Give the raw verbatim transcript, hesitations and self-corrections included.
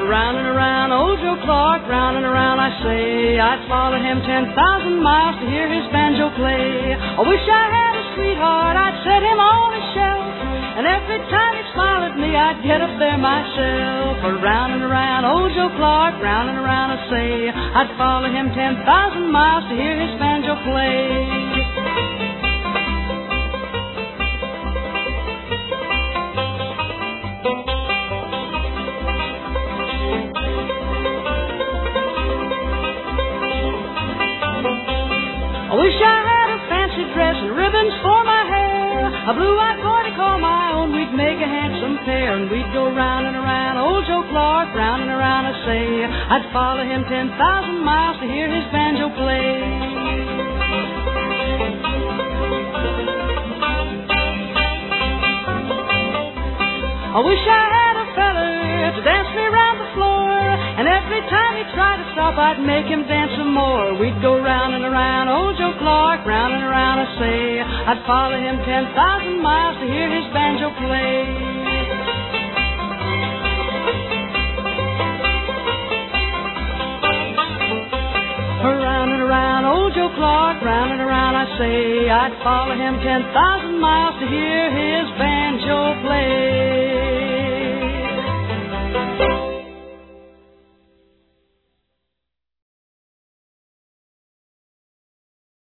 Round and around, old Joe Clark, round and around I say. I'd follow him ten thousand miles to hear his banjo play. I wish I had a sweetheart, I'd set him on a shelf, and every time he'd smile at me, I'd get up there myself. Round and around, old Joe Clark, round and around I say. I'd follow him ten thousand miles to hear his banjo play. I wish I had a fancy dress and ribbons for my hair, a blue-eyed boy to call my own. We'd make a handsome pair, and we'd go round and around, old Joe Clark, round and around I say. I'd follow him ten thousand miles to hear his banjo play. I wish I had a feller to dance me round the floor, and every time he tried to stop, I'd make him dance some more. We'd go round and around, old Joe Clark, round and around I say. I'd follow him ten thousand miles to hear his banjo play. Round and around, old Joe Clark, round and around I say. I'd follow him ten thousand miles to hear